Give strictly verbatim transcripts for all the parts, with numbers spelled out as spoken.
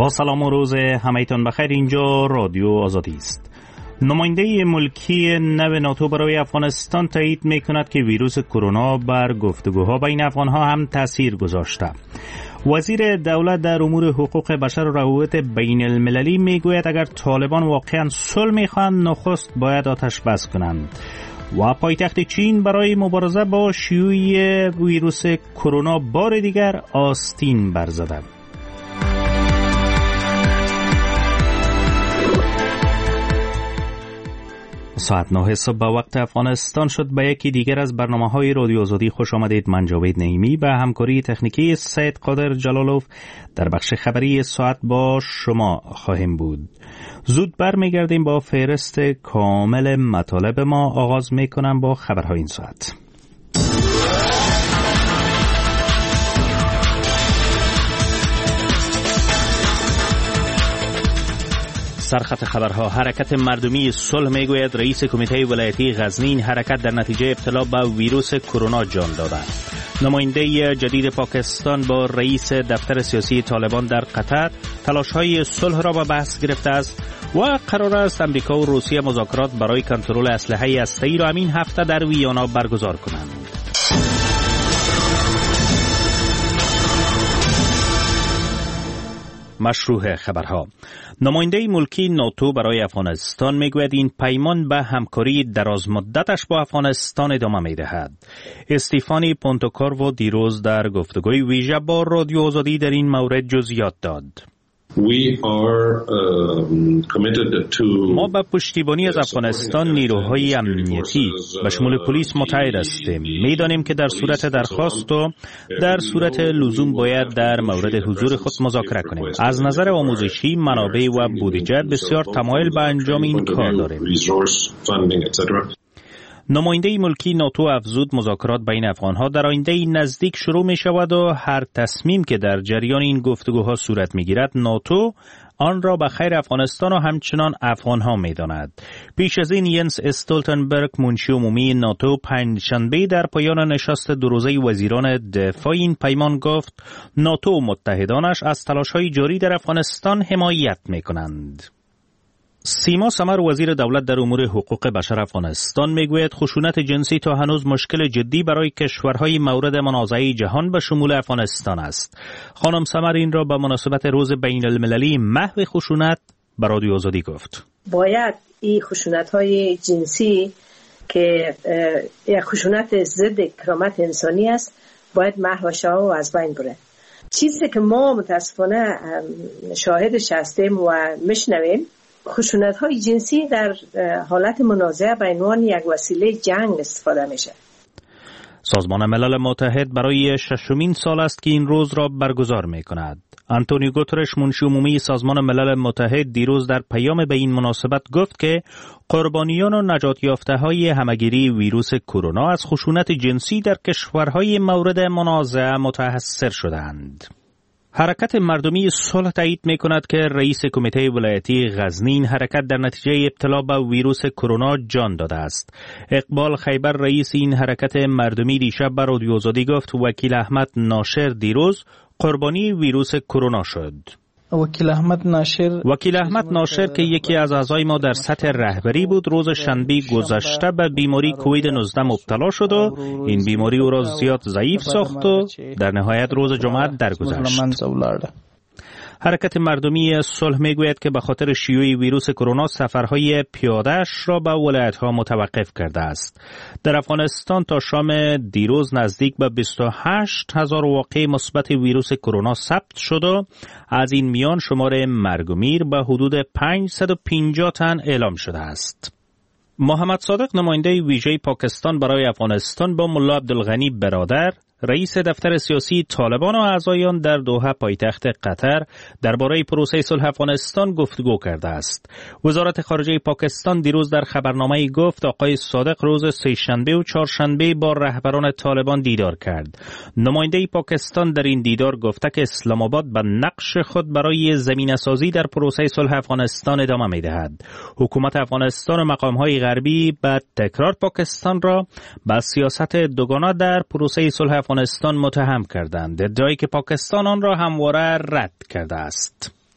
با سلام و روز همه‌تان بخیر. اینجا رادیو آزادی است. نماینده ملکی نو ناتو برای افغانستان تایید می‌کند که ویروس کرونا بر گفتگوها بین افغان‌ها هم تأثیر گذاشته. وزیر دولت در امور حقوق بشر و روابط بین المللی میگوید اگر طالبان واقعا صلح می‌خواهند نخست باید آتش بس کنند. و پایتخت چین برای مبارزه با شیوع ویروس کرونا بار دیگر آستین برزده. ساعت نه صبح به وقت افغانستان شد. به یکی دیگر از برنامه‌های رادیو آزادی خوش آمدید. من جاوید نعیمی به همکاری تکنیکی سید قادر جلالوف در بخش خبری ساعت با شما خواهیم بود. زود برمیگردیم با فهرست کامل مطالب ما. آغاز میکنم با خبرهای این ساعت. سرخط خبرها. حرکت مردمی صلح میگوید رئیس کمیته ولایتی غزنین حرکت در نتیجه ابتلا به ویروس کرونا جان داده. نماینده جدید پاکستان با رئیس دفتر سیاسی طالبان در قطر تلاش‌های صلح را به بحث گرفته است و قرار است امریکا و روسیه مذاکرات برای کنترل اسلحه هسته‌ای را همین هفته در ویانا برگزار کنند. مشروع خبرها. نماینده ملکی ناتو برای افغانستان میگوید این پیمان به همکاری درازمدتش با افغانستان ادامه میدهد. استیفانی پونتوکارو دیروز در گفتگوی ویژه با رادیو آزادی در این مورد جزئیات داد. We are, um, committed to ما به پشتیبانی از افغانستان نیروهای امنیتی به شمول پلیس متحد هستیم. میدانیم که در صورت درخواست و در صورت لزوم باید در مورد حضور خود مذاکره کنیم. از نظر آموزشی، منابع و بودجه بسیار تمایل به انجام این کار داریم. نماینده ملکی ناتو افزود مذاکرات بین افغانها در آینده نزدیک شروع می شود و هر تصمیم که در جریان این گفتگوها صورت می گیرد ناتو آن را به خیر افغانستان و همچنان افغانها می داند. پیش از این ینس استولتنبرگ منشی عمومی ناتو پنجشنبه در پایان نشست دو روزه وزیران دفاع این پیمان گفت ناتو و متحدانش از تلاش‌های جاری در افغانستان حمایت می کنند. سیما سمر وزیر دولت در امور حقوق بشر افغانستان میگوید خشونت جنسی تا هنوز مشکل جدی برای کشورهای مورد منازعه جهان به شمول افغانستان است. خانم سمر این را به مناسبت روز بین المللی محو خشونت به رادیو آزادی گفت. باید این خشونت‌های جنسی که خشونت ضد کرامت انسانی است باید محو شود و از بین بره. چیزی که ما متاسفانه شاهدش هستیم و میشنویم خشونت‌های جنسی در حالت منازعه به عنوان یک وسیله جنگ استفاده میشه. سازمان ملل متحد برای ششمین سال است که این روز را برگزار می‌کند. آنتونیو گوترش منشی عمومی سازمان ملل متحد دیروز در پیام به این مناسبت گفت که قربانیان و نجات یافته‌های همه‌گیری ویروس کرونا از خشونت جنسی در کشورهای مورد منازعه متأثر شدند. حرکت مردمی صلح تایید می‌کند که رئیس کمیته ولایتی غزنین حرکت در نتیجه ابتلا به ویروس کرونا جان داده است. اقبال خیبر رئیس این حرکت مردمی دیشب به رادیو آزادی گفت وکیل احمد ناشر دیروز قربانی ویروس کرونا شد. وکیل احمد ناشر وکیل احمد ناشر که یکی از اعضای ما در سطح رهبری بود روز شنبه گذشته به بیماری کووید نوزده مبتلا شد و این بیماری او را زیاد ضعیف ساخت و در نهایت روز جمعه درگذشت. حرکت مردمی صلح میگوید که به خاطر شیوع ویروس کرونا سفرهای پیاده‌اش را به ولایت‌ها متوقف کرده است. در افغانستان تا شام دیروز نزدیک به بیست و هشت هزار واقعه مثبت ویروس کرونا ثبت شد و از این میان شمار مرگ و میر به حدود پانصد و پنجاه تن اعلام شده است. محمد صادق نماینده ویژه پاکستان برای افغانستان با ملا عبدالغنی برادر رئیس دفتر سیاسی طالبان و اعضایان در دوحه پایتخت قطر درباره پروسه صلح افغانستان گفتگو کرده است. وزارت خارجه پاکستان دیروز در خبرنامه‌ای گفت آقای صادق روز سه‌شنبه و چهارشنبه با رهبران طالبان دیدار کرد. نماینده پاکستان در این دیدار گفته که اسلام آباد به نقش خود برای زمینه‌سازی در پروسه صلح افغانستان ادامه می‌دهد. حکومت افغانستان و مقام‌های غربی به تکرار پاکستان را به سیاست دوگانه در پروسه صلح افغانستان متهم کردند، ادعایی که پاکستان آن را همواره رد کرده است.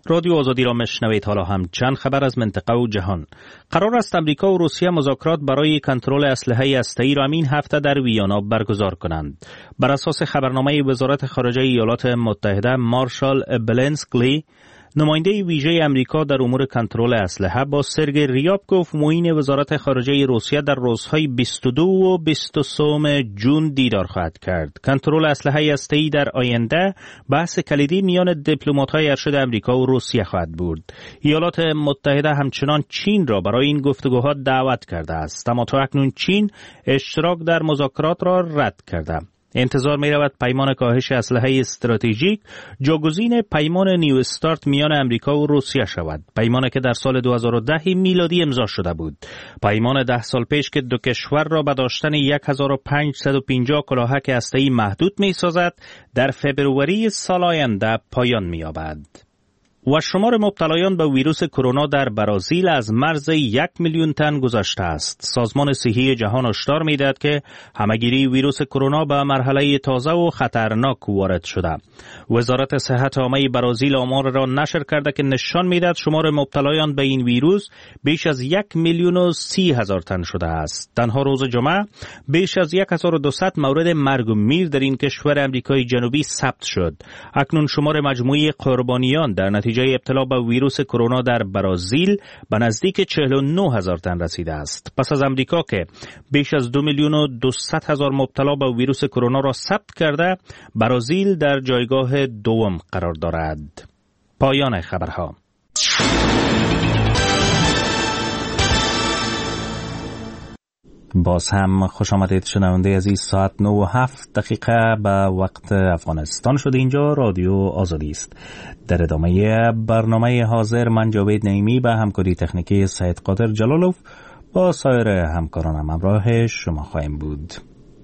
رادیو آزادی را میشنوید. حالا هم چند خبر از منطقه و جهان. قرار است امریکا و روسیه مذاکرات برای کنترل اسلحه هسته‌ای را این هفته در ویانا برگزار کنند. بر اساس خبرنامه وزارت خارجه ایالات متحده، مارشال بلنسکلی، نماینده ویژه امریکا در امور کنترل اسلحه، با سرگئی ریابکوف، معین وزارت خارجه روسیه، در روزهای بیست و دو و بیست و سه جون دیدار خواهد کرد. کنترل اسلحه هسته‌ای در آینده بحث کلیدی میان دیپلمات‌های ارشد امریکا و روسیه خواهد بود. ایالات متحده همچنان چین را برای این گفتگوها دعوت کرده است، اما تا اکنون چین اشتراک در مذاکرات را رد کرده. انتظار می رود پیمان کاهش اسلحه استراتژیک جاگزین پیمان نیو استارت میان امریکا و روسیه شود. پیمانی که در سال دو هزار و ده میلادی امضا شده بود. پیمان ده سال پیش که دو کشور را به داشتن هزار و پانصد و پنجاه کلاهک هسته‌ای محدود می سازد، در فبروری سال آینده پایان می یابد. و شمار مبتلایان به ویروس کرونا در برزیل از مرز یک میلیون تن گذشته است. سازمان صحی جهان هشدار می‌دهد که همه‌گیری ویروس کرونا به مرحله تازه و خطرناک وارد شده. وزارت صحت عامه برزیل آمار را نشر کرده که نشان می‌دهد شمار مبتلایان به این ویروس بیش از یک میلیون و سی هزار تن شده است. تنها روز جمعه بیش از هزار و دویست مورد مرگ و میر در این کشور آمریکای جنوبی ثبت شد. اکنون شمار مجموعی قربانیان در نتیجه ابتلا به ویروس کرونا در برزیل به نزدیک چهل و نه هزار تن رسیده است. پس از امریکا که بیش از دو میلیون و دویست هزار مبتلا به ویروس کرونا را ثبت کرده، برزیل در جایگاه دوم قرار دارد. پایان خبرها. باز هم خوش آمدید شنونده عزیز. ساعت نه و هفت دقیقه به وقت افغانستان شده. اینجا رادیو آزادی است. در ادامه برنامه حاضر من جاوید نعیمی به همکاری تکنیکی سید قادر جلالوف با سایر همکارانم همراه شما خواهیم بود.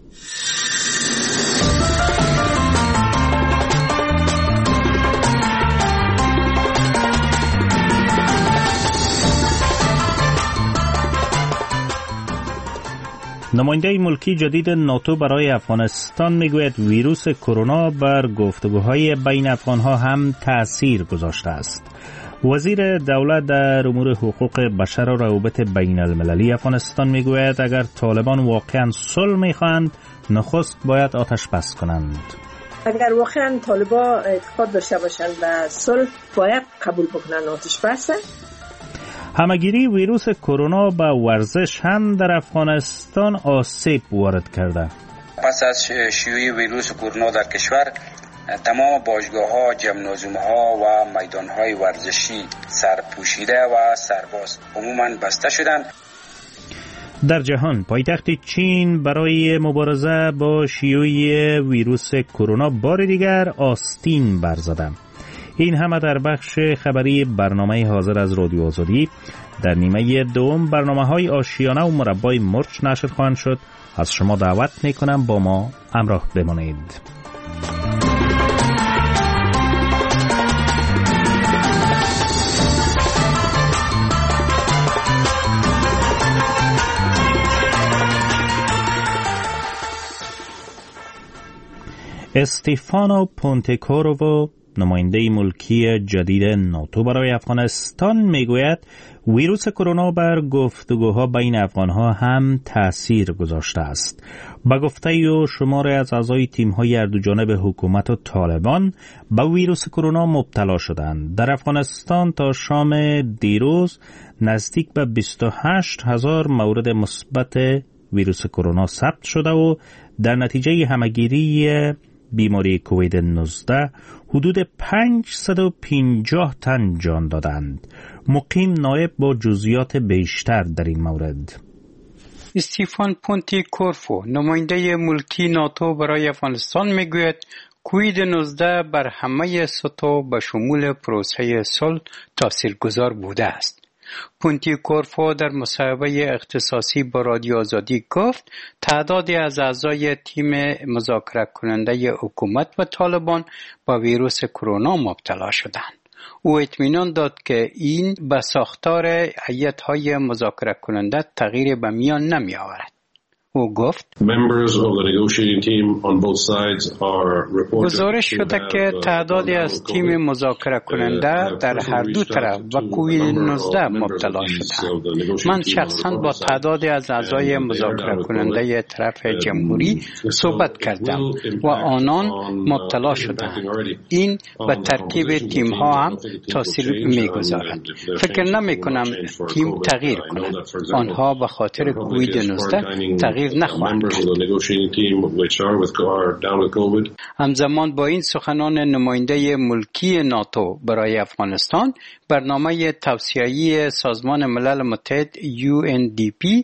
نماینده ملکی جدید ناتو برای افغانستان میگوید ویروس کرونا بر گفتگوهای بین افغانها هم تأثیر گذاشته است. وزیر دولت در امور حقوق بشر و روابط بین المللی افغانستان میگوید اگر طالبان واقعا صلح میخواهند، نخست باید آتش بس کنند. اگر واقعا طالبان اعتقاد داشته باشند و صلح، باید قبول بکنند آتش بس. همه‌گیری ویروس کرونا به ورزش هم در افغانستان آسیب وارد کرده. پس از شیوع ویروس کرونا در کشور، تمام باشگاه‌ها، جمنازیوم‌ها و میدان‌های ورزشی سرپوشیده و سرباز عموماً بسته شدند. در جهان، پایتخت چین برای مبارزه با شیوع ویروس کرونا بار دیگر آستین برزده. این همه در بخش خبری برنامه حاضر از رادیو آزادی. در نیمه دوم برنامه‌های آشیانه و مربای مرچ نشر خواهند شد. از شما دعوت می‌کنم با ما همراه بمانید. استیفانو پونتکوروو، نماینده ملکی جدید ناتو برای افغانستان، میگوید ویروس کرونا بر گفتگوها بین افغانها هم تأثیر گذاشته است. با گفته او شمار از اعضای تیم‌های هر دو جانب حکومت و طالبان به ویروس کرونا مبتلا شدند. در افغانستان تا شام دیروز نزدیک به بیست و هشت هزار مورد مثبت ویروس کرونا ثبت شده و در نتیجه همه‌گیری بیماری کووید نوزده حدود پانصد و پنجاه تن جان دادند. مقیم نایب با جزئیات بیشتر در این مورد. استیفان پونتیکورفو، نماینده ملکی ناتو برای افغانستان، میگوید کووید نوزده بر همه سطوح به شمول پروسه صلح تاثیرگذار بوده است. پونتیکورفو در مصاحبه اختصاصی با رادیو آزادی گفت تعدادی از اعضای تیم مذاکره کننده حکومت و طالبان با ویروس کرونا مبتلا شدند. او اطمینان داد که این به ساختار هیئت‌های مذاکره کننده تغییر به میان نمی آورد. او گفت گزارش شده که تعدادی از تیم مذاکره کننده در هر دو طرف به کووید نوزده مبتلا شدند. من شخصا با تعدادی از اعضای مذاکره کننده طرف جمهوری صحبت کردم و آنان مبتلا شدند. این به ترکیب تیم ها هم تاثیر میگذارد. فکر نمی کنم تیم تغییر کند. آنها به خاطر کووید نوزده تغییر نخواهند کرد. همزمان با این سخنان نماینده ملکی ناتو برای افغانستان، برنامه توسعه‌ای سازمان ملل متحد یو ان دی پی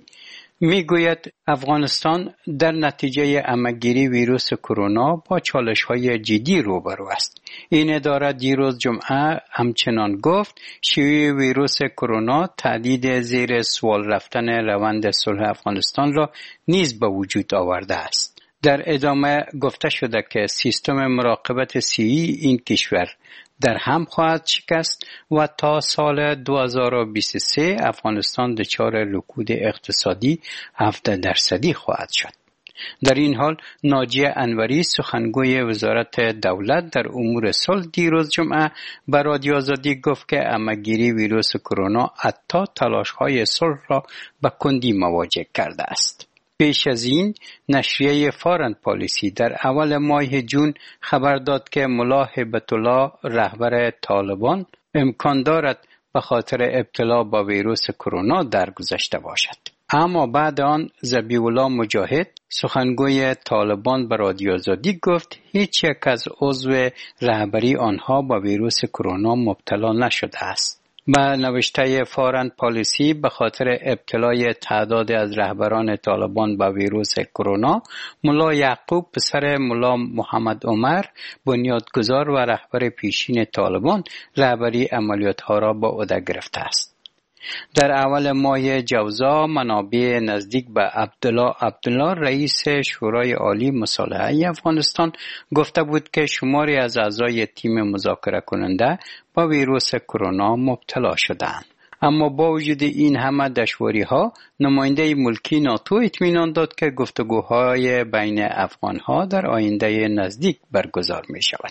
میگوید افغانستان در نتیجه عمه‌گیری ویروس کرونا با چالش‌های جدی روبرو است. این اداره دیروز جمعه همچنان گفت شیوع ویروس کرونا تهدید زیر سوال رفتن روند صلح افغانستان را نیز به وجود آورده است. در ادامه گفته شده که سیستم مراقبت صحی این کشور در هم خواهد شکست و تا سال دو هزار و بیست و سه افغانستان دچار رکود اقتصادی هفده درصدی خواهد شد. در این حال ناجیه انوری سخنگوی وزارت دولت در امور صلح دیروز جمعه به رادیو آزادی گفت که عمه‌گیری ویروس کرونا حتی تلاش‌های صلح را به کندی مواجه کرده است. پیش از این نشریه فارن پالیسی در اول ماه جون خبر داد که ملا هیبت الله رهبر طالبان امکان دارد به خاطر ابتلا با ویروس کرونا درگذشته باشد. اما بعد آن ذبیح الله مجاهد سخنگوی طالبان به رادیو آزادی گفت هیچ یک از عضو رهبری آنها با ویروس کرونا مبتلا نشده است. به نوشته فارن پالیسی به خاطر ابتلای تعداد از رهبران طالبان با ویروس کرونا، ملا یعقوب پسر ملا محمد عمر بنیادگذار و رهبر پیشین طالبان رهبری عملیات‌ها را به عهده گرفته است. در اول ماه جوزا منابع نزدیک به عبدالله عبدالله رئیس شورای عالی مصالحه افغانستان گفته بود که شماری از اعضای تیم مذاکره کننده با ویروس کرونا مبتلا شدند. اما با وجود این همه دشواری‌ها نماینده ملکی ناتو اطمینان داد که گفتگوهای بین افغان‌ها در آینده نزدیک برگزار می‌شود.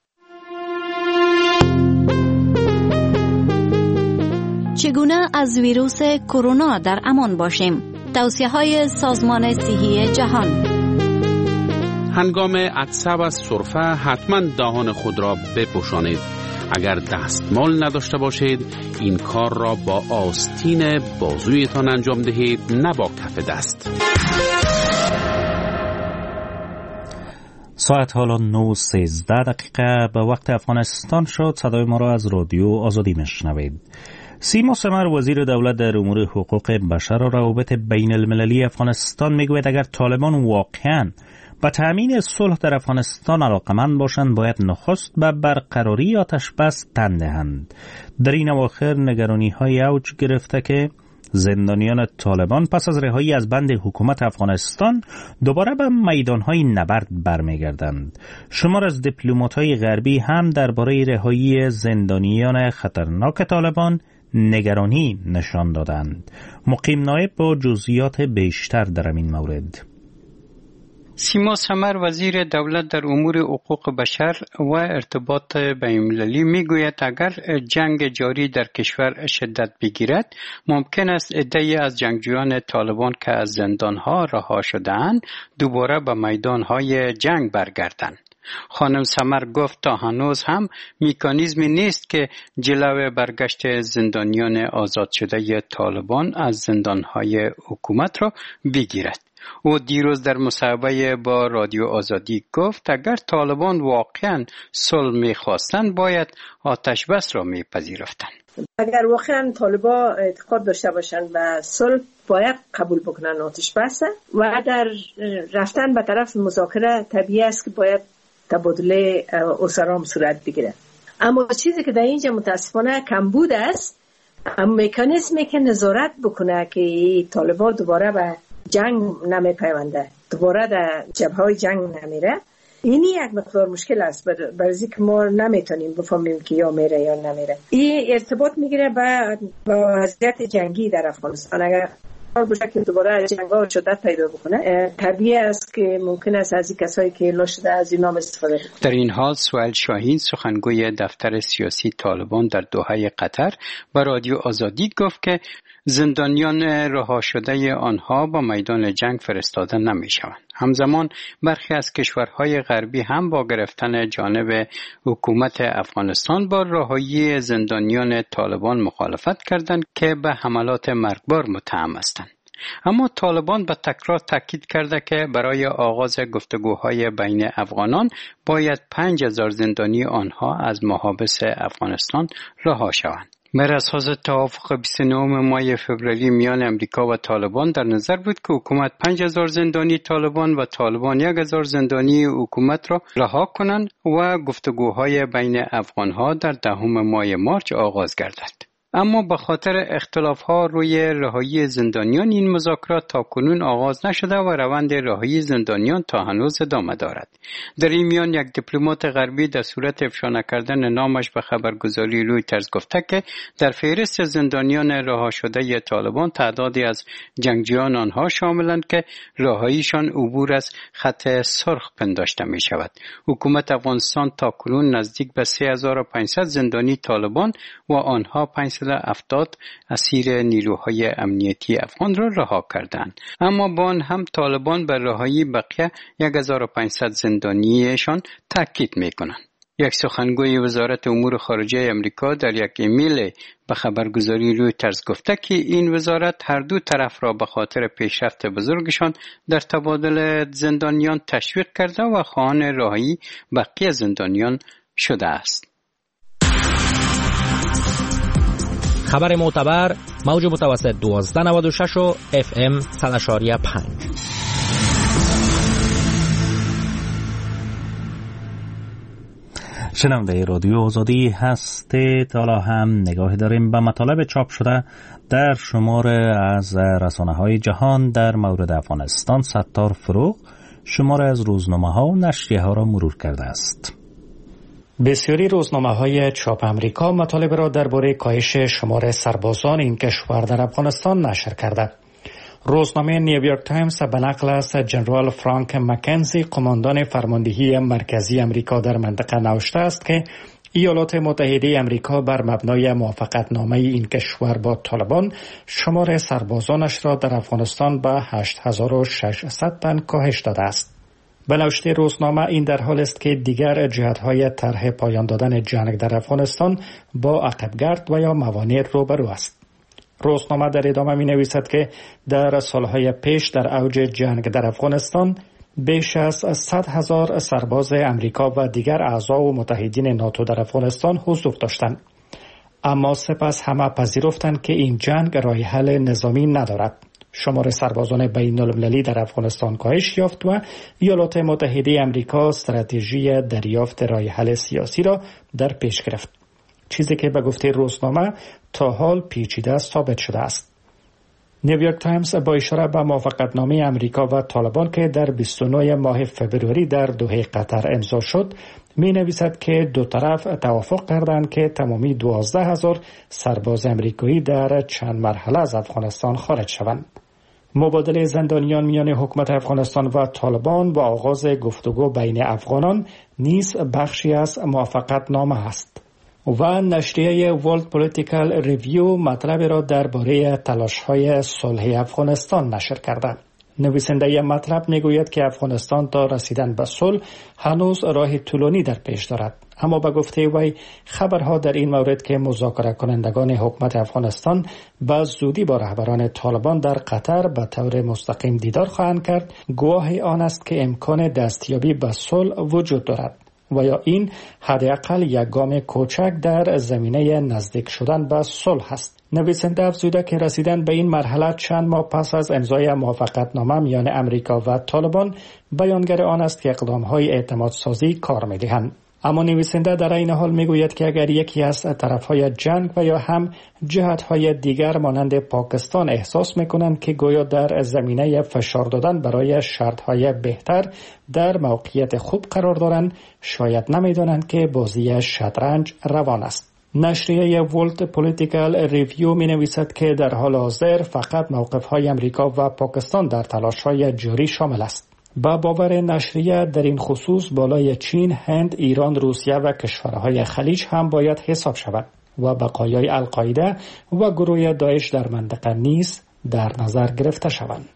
چگونه از ویروس کرونا در امان باشیم؟ توصیه‌های سازمان صحی جهان. هنگام عطسه و سرفه حتما دهان خود را بپوشانید. اگر دستمال نداشته باشید این کار را با آستین بازویتان انجام دهید، نه با کف دست. ساعت حالا نه و سیزده دقیقه به وقت افغانستان شد. صدای ما را از رادیو آزادی میشنوید. سیما سمر وزیر دولت در امور حقوق بشر و روابط بین المللی افغانستان میگوید اگر طالبان واقعاً به تأمین صلح در افغانستان علاقمند باشند باید نخست به برقراری آتش بس تن دهند. در این اواخر نگرانی های اوج گرفته که زندانیان طالبان پس از رهایی از بند حکومت افغانستان دوباره به میدانهای نبرد برمیگردند. شمار از دیپلمات‌های غربی هم درباره رهایی زندانیان خطرناک طالبان نگرانی نشان دادند. مقیم نایب با جزئیات بیشتر در این مورد. سیما سمر وزیر دولت در امور حقوق بشر و ارتباط بین‌المللی میگوید اگر جنگ جاری در کشور شدت بگیرد ممکن است عده‌ای از جنگجویان طالبان که از زندانها رها شده‌اند دوباره به میدانهای جنگ برگردند. خانم سمر گفت تا هنوز هم مکانیزمی نیست که جلو برگشت زندانیان آزاد شده طالبان از زندانهای حکومت را بگیرد. او دیروز در مصاحبه با رادیو آزادی گفت اگر طالبان واقعاً صلح می‌خواستند باید آتش بس را می‌پذیرفتند. اگر واقعاً طالبان اعتقاد داشته باشند به صلح باید قبول بکنن آتش بس و در رفتن به طرف مذاکره طبیعی است که باید تبادله اسرام صورت بگیره. اما چیزی که در اینجا متاسفانه کمبود است مکانیزمی که نظارت بکنه که طالبان دوباره به جنگ نمی پیونده، دوباره در جبهه جنگ نمیره. اینی یک مقدار مشکل است برای که ما نمیتونیم بفهمیم که یا میره یا نمیره. این ارتباط میگیره با وضعیت جنگی در افغانستان. اگر باشه که دوباره جنگ‌ها شدت پیدا بکنه. طبیعی است که ممکن است از این کسایی که اعلام شده از این نام استفاده کنند. در این حال سهیل شاهین سخنگوی دفتر سیاسی طالبان در دوحه قطر به رادیو آزادی گفت که زندانیان رها شده آنها با میدان جنگ فرستاده نمی شوند. همزمان برخی از کشورهای غربی هم با گرفتن جانب حکومت افغانستان با رهایی زندانیان طالبان مخالفت کردند که به حملات مرگبار متهم هستند. اما طالبان به تکرار تاکید کرده که برای آغاز گفتگوهای بین افغانان باید پنج هزار زندانی آنها از محابس افغانستان رها شوند. بر اساس توافق بیست و نه ماه فوریه میان امریکا و طالبان در نظر بود که حکومت پنج هزار زندانی طالبان و طالبان یک هزار زندانی حکومت را رها کنند و گفتگوهای بین افغانها در دهم ماه مارس آغاز گردد. اما به خاطر اختلاف‌ها روی رهایی زندانیان این مذاکرات تاکنون آغاز نشده و روند رهایی زندانیان تا هنوز ادامه دارد. در این میان یک دیپلمات غربی در صورت افشا نکردن نامش به خبرگزاری رویترز گفته که در فهرست زندانیان رها شده طالبان تعدادی از جنگجویان آنها شاملند که رهاییشان عبور از خط سرخ پنداشته می شود. حکومت افغانستان تاکنون نزدیک به سه هزار و پانصد زندانی طالبان و آنها پانصد و هفتاد اسیر نیروهای امنیتی افغان را رها کردند. اما با آن هم طالبان بر رهایی بقیه هزار و پانصد زندانیشان تاکید می‌کنند. یک سخنگوی وزارت امور خارجه امریکا در یک ایمیل به خبرگزاری رویترز گفته که این وزارت هر دو طرف را به خاطر پیشرفت بزرگشان در تبادل زندانیان تشویق کرده و خواهان رهایی بقیه زندانیان شده است. خبر معتبر موج متوسط دوازده نود و شش و اف ام صد و پنج. شنونده رادیو آزادی هستید. حالا هم نگاهی داریم به مطالب چاپ شده در شماره از رسانه‌های جهان در مورد افغانستان. ستار فروغ شماره از روزنامه‌ها و نشریه‌ها را مرور کرده است. بسیاری روزنامه‌های چاپ امریکا مطالب را درباره کاهش شمار سربازان این کشور در افغانستان نشر کرده. روزنامه نیویورک تایمز به نقل از جنرال فرانک مکنزی قماندان فرماندهی مرکزی امریکا در منطقه نوشته است که ایالات متحده امریکا بر مبنای موافقتنامه این کشور با طالبان شمار سربازانش را در افغانستان به هشت هزار و ششصد تن کاهش داده است. به نوشته روزنامه این در حال است که دیگر جهت‌های طرح پایان دادن جنگ در افغانستان با عقبگرد و یا موانع روبرو است. روزنامه در ادامه می نویسد که در سالهای پیش در اوج جنگ در افغانستان بیش از صد هزار سرباز امریکا و دیگر اعضا و متحدین ناتو در افغانستان حضور داشتند. اما سپس همه پذیرفتند که این جنگ راه حل نظامی ندارد. شمار سربازان بین المللی در افغانستان کاهش یافت و ایالات متحده امریکا استراتژی دریافت راه حل سیاسی را در پیش گرفت. چیزی که به گفته روزنامه تا حال پیچیده ثابت شده است. نیویورک تایمز با اشاره به موافقتنامه امریکا و طالبان که در بیست و نه ماه فوریه در دوحه قطر امضا شد می نویسد که دو طرف توافق کردند که تمامی دوازده هزار سرباز امریکایی در چند مرحله از افغانستان خارج شوند. مبادله زندانیان میان حکومت افغانستان و طالبان با آغاز گفتگو بین افغانان نیز بخشی از موافقتنامه است. و نشریه ورلد پولیتیکال ریویو مطلب را درباره تلاش‌های صلح افغانستان نشر کرده. نویسنده مطلب میگوید که افغانستان تا رسیدن به صلح هنوز راه طولانی در پیش دارد. اما به گفته وی خبرها در این مورد که مذاکره کنندگان حکومت افغانستان به زودی با رهبران طالبان در قطر به طور مستقیم دیدار خواهند کرد گواه آن است که امکان دستیابی به صلح وجود دارد و یا این حداقل یک گام کوچک در زمینه نزدیک شدن به صلح است. نویسنده افزوده که رسیدن به این مرحله چند ماه پس از امضای موافقتنامه میان امریکا و طالبان بیانگر آن است که اقدام‌های اعتمادسازی کار می‌دهند. اما نویسنده در این حال میگوید که اگر یکی از طرفهای جنگ و یا هم جهت‌های دیگر مانند پاکستان احساس میکنند که گویا در زمینه فشار دادن برای شرط‌های بهتر در موقعیت خوب قرار دارند، شاید نمیدانند که بازی شطرنج روان است. نشریه ولت پولیتیکال ریویو می نویسد که در حال حاضر فقط موقف های امریکا و پاکستان در تلاش های جاری شامل است. با باور نشریه در این خصوص بالای چین، هند، ایران، روسیه و کشورهای خلیج هم باید حساب شود و بقایای القاعده و گروه داعش در منطقه نیز در نظر گرفته شوند.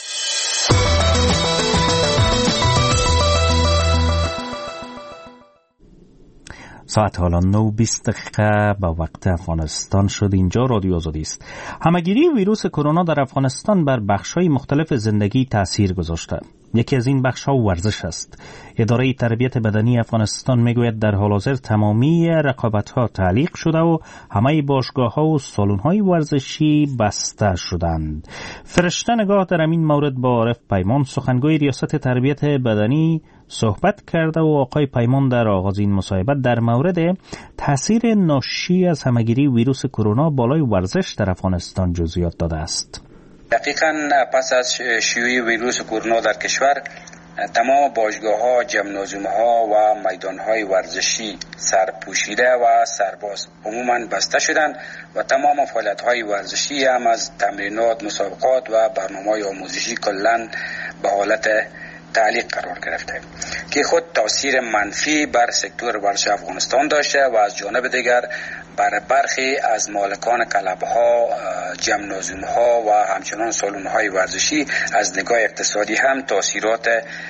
ساعت حالا نه و بیست دقیقه با وقت افغانستان شد. اینجا رادیو آزادی است. همهگیری ویروس کرونا در افغانستان بر بخش‌های مختلف زندگی تأثیر گذاشته. یکی از این بخش‌ها ورزش است. اداره تربیت بدنی افغانستان میگوید در حال حاضر تمامی رقابت‌ها تعلیق شده و همه باشگاه‌ها و سالن‌های ورزشی بسته شدند. فرشته نگاه در این مورد با عارف پیمان، سخنگوی ریاست تربیت بدنی، صحبت کرده و آقای پیمان در آغاز این مصاحبه در مورد تاثیر ناشی از همهگیری ویروس کرونا بالای ورزش در افغانستان جزئیات داده است. دقیقاً پس از شیوع ویروس کرونا در کشور، تمام باشگاه‌ها، جمنازیوم‌ها و میدان‌های ورزشی سرپوشیده و سرباز عموماً بسته شدند و تمام فعالیت‌های ورزشی هم از تمرینات، مسابقات و برنامه‌های آموزشی کلاً به حالت تعلیق قرار گرفته که خود تاثیر منفی بر سکتور ورزش افغانستان داشته و از جانب دیگر بر برخی از مالکان کلب‌ها، جمنازیوم‌ها و همچنان سالن‌های ورزشی از نگاه اقتصادی هم تاثیرات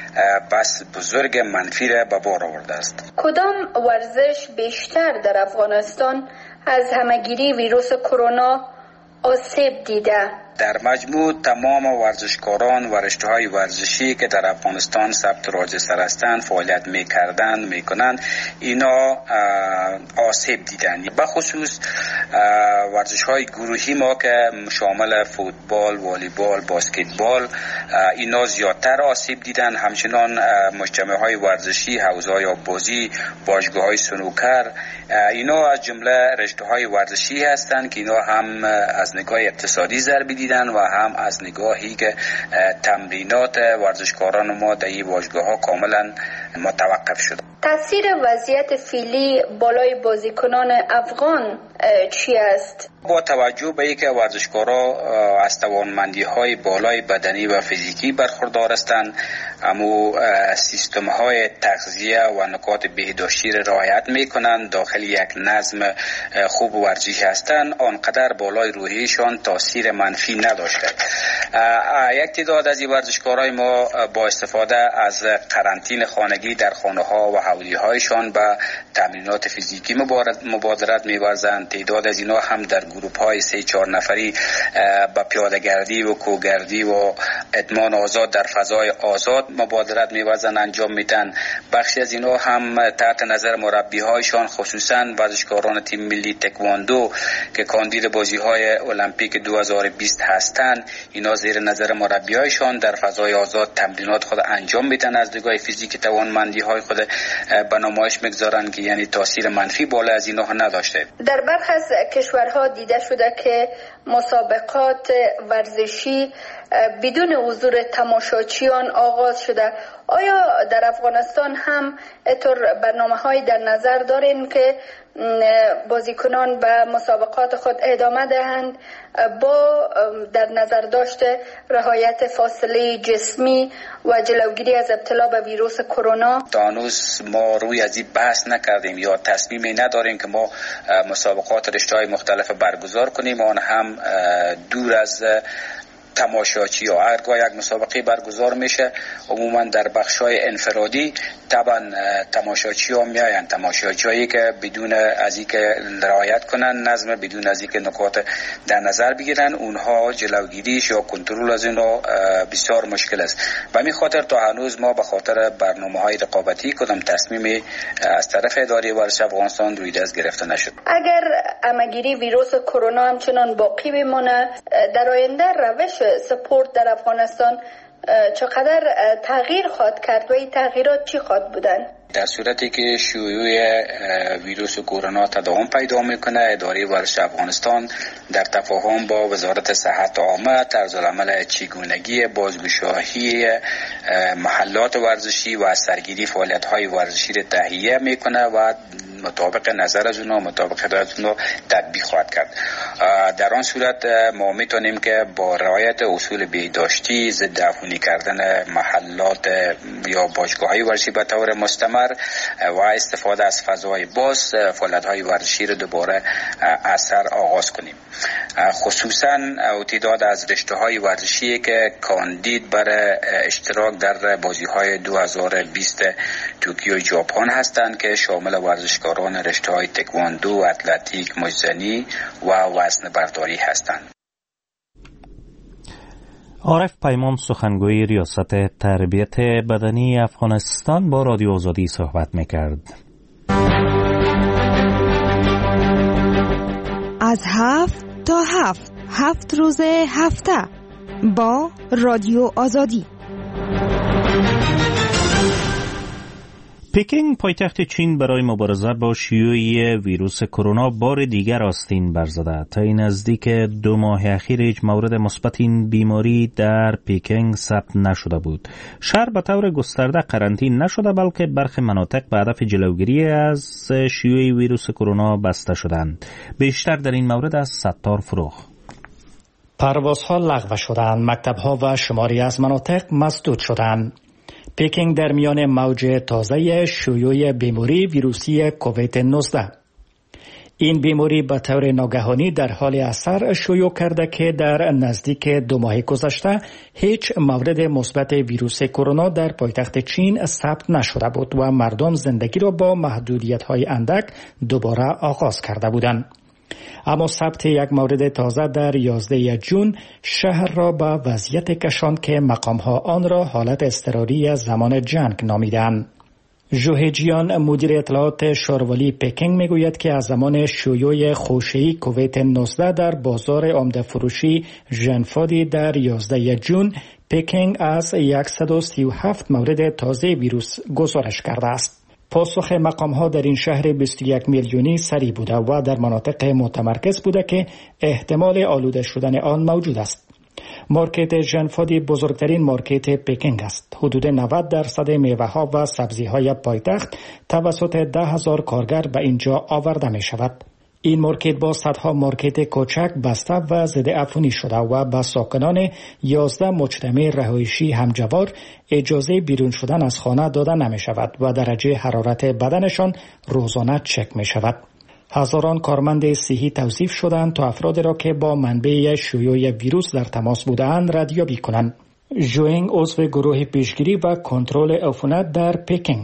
بس بزرگ منفی را به بار آورده است. کدام ورزش بیشتر در افغانستان از همهگیری ویروس کرونا آسیب دیده؟ در مجموع تمام ورزشکاران و رشته‌های ورزشی که در افغانستان ثبت راجستر هستند، فعالیت می‌کردند، می‌کنند، اینا آسیب دیدند. به خصوص ورزش‌های گروهی ما که شامل فوتبال، والیبال، باسکتبال، اینا زیادتر آسیب دیدند. همچنان مجتمع‌های ورزشی، حوزه‌های آببازی، باشگاه‌های سنوکر، اینا از جمله رشته‌های ورزشی هستند که اینا هم از نگاه اقتصادی ضربه دیدن و هم از نگاهی که تمرینات ورزشکاران ما در این باشگاه‌ها کاملا متوقف شد. تاثیر وضعیت فعلی بالای بازیکنان افغان چی است؟ با توجه به اینکه ورزشکارا از توانمندی‌های بالای بدنی و فیزیکی برخوردار هستند، اما سیستم‌های تغذیه و نکات بهداشتی را رعایت می‌کنند، داخل یک نظم خوب ورزشی هستند، آنقدر بالای روحیشان تاثیر منفی نداشته. یک تعداد از این ورزشکارای ما با استفاده از قرنطینه خانگی در خانه‌ها و حولی‌هایشان به تمرینات فیزیکی مبادرت می‌ورزند. تعداد از اینا هم در گروه‌های سه چهار نفری به پیاده‌گردی و کوهگردی و ادمان آزاد در فضای آزاد مبادرت می‌ورزند، انجام میدن. بخشی از اینا هم تحت نظر مربی‌هایشان، خصوصاً ورزشکاران تیم ملی تکواندو که کاندید بازی‌های المپیک دو هزار و بیست هستند، اینا زیر نظر مربی‌هایشان در فضای آزاد تمرینات خود انجام میدن، از نگاه فیزیکی توانمندی‌های خود به نمایش می‌گذارند که یعنی تاثیر منفی بالا از اینا نداشته. در برخی از کشورها دیده شده که مسابقات ورزشی بدون حضور تماشاچیان آغاز شده. آیا در افغانستان هم اینطور برنامه‌هایی در نظر دارین که بازیکنان به مسابقات خود ادامه دهند با در نظر داشته رعایت فاصله جسمی و جلوگیری از ابتلا به ویروس کرونا؟ تا هنوز ما روی از این بحث نکردیم یا تصمیمی نداریم که ما مسابقات رشته‌های مختلف برگزار کنیم، آن هم دور از تماشاچی ها. هرگاه یک مسابقه برگزار میشه عموما در بخش‌های انفرادی طبعا تماشاچی ها میاین، تماشاچی هایی که بدون از اینکه رعایت کنن نظم، بدون از اینکه نکات در نظر بگیرن، اونها جلوگیریش یا کنترل از اینها بسیار مشکل است. و همین خاطر تا هنوز ما به خاطر برنامه‌های رقابتی کدام تصمیم از طرف اداره ورزش افغانستان روی دست گرفته نشد. اگر همهگیری ویروس کرونا همچنان باقی بمانه، در آینده روش سپورت در افغانستان چقدر تغییر خواهد کرد و این تغییرات چی خواهد بودن؟ در صورتی که شیوع ویروس کرونا تداوم پیدا میکنه، اداره ورزش افغانستان در تفاهم با وزارت صحت عامه طرزالعمل چگونگی بازگشایی محلات ورزشی و سرگیری فعالیت‌های ورزشی را تهیه میکنه و مطابق نظر از اونها مطابق هدایت اونها تطبیق خواهد کرد. در آن صورت ما میتونیم که با رعایت اصول بهداشتی ضد عفونی کردن محلات یا باشگاه‌های ورزشی به طور مستمر و استفاده از فضای باز فعالیت‌های ورزشی رو دوباره اثر آغاز کنیم. خصوصا تعداد از رشته‌های ورزشی که کاندید برای اشتراک در بازی‌های دو هزار و بیست توکیو ژاپن هستند که شامل ورزشکاران رشته‌های تکواندو، اتلتیک، مجزنی و وزن برداری هستند. عارف پیمان سخنگوی ریاست تربیت بدنی افغانستان با رادیو آزادی صحبت می‌کرد. از هفت تا هفت هفت روز هفته با رادیو آزادی. پکینگ پایتخت چین برای مبارزه با شیوع ویروس کرونا بار دیگر آستین برزده. تا این نزدیک دو ماه اخیر هیچ مورد مثبت این بیماری در پکینگ ثبت نشده بود. شهر به طور گسترده قرنطینه نشده بلکه برخی مناطق به هدف جلوگیری از شیوع ویروس کرونا بسته شدند. بیشتر در این مورد از ستار فروغ. پروازها لغو شدند، مکتب‌ها و شماری از مناطق مسدود شدند. پکینگ در میان موج تازه شیوع بیماری ویروسی کووید نوزده. این بیماری به طور ناگهانی در حال اثر شیوع کرده که در نزدیک دو ماه گذشته هیچ مورد مثبت ویروس کرونا در پایتخت چین ثبت نشده بود و مردم زندگی را با محدودیت‌های اندک دوباره آغاز کرده بودند. اما ثبت یک مورد تازه در یازده ژوئن شهر را به وضعیت کشاند که مقامها آن را حالت اضطراری زمان جنگ نامیدند. ژوهجیان مدیر اطلاعات شاروالی پکینگ میگوید که از زمان شیوع خوشه‌ای کووید نوزده در بازار عمده فروشی ژنفادی در یازده ژوئن پکینگ از صد و سی و هفت مورد تازه ویروس گزارش کرده است. پاسخ مقام‌ها در این شهر بیست و یک میلیونی سریع بوده و در مناطق متمرکز بوده که احتمال آلوده شدن آن موجود است. مارکت ژنفادی بزرگترین مارکت پکینگ است. حدود نود درصد میوه‌ها و سبزی‌های پایتخت توسط ده هزار کارگر به اینجا آورده می شود. این مارکت با صدها مارکت کوچک بسته و ضد عفونی شده و به ساکنان یازده مجتمع رهایشی همجوار اجازه بیرون شدن از خانه داده نمی شود و درجه حرارت بدنشان روزانه چک می شود. هزاران کارمند صحی توصیف شدند تا افراد را که با منبع شیوع ویروس در تماس بودند ردیابی کنند. ژوئنگ عضو گروه پیشگیری و کنترل عفونت در پکینگ.